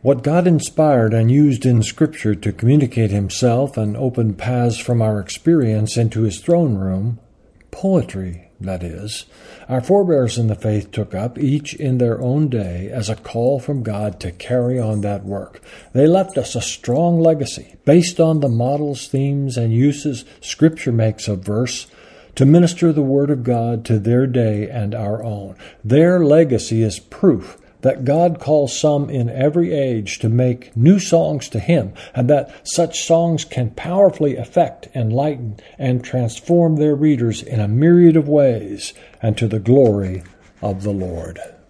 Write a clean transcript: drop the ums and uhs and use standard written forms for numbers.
What God inspired and used in Scripture to communicate Himself and open paths from our experience into His throne room, poetry, that is, our forebears in the faith took up, each in their own day, as a call from God to carry on that work. They left us a strong legacy, based on the models, themes, and uses Scripture makes of verse, to minister the Word of God to their day and our own. Their legacy is proof that God calls some in every age to make new songs to Him, and that such songs can powerfully affect, enlighten, and transform their readers in a myriad of ways, and to the glory of the Lord.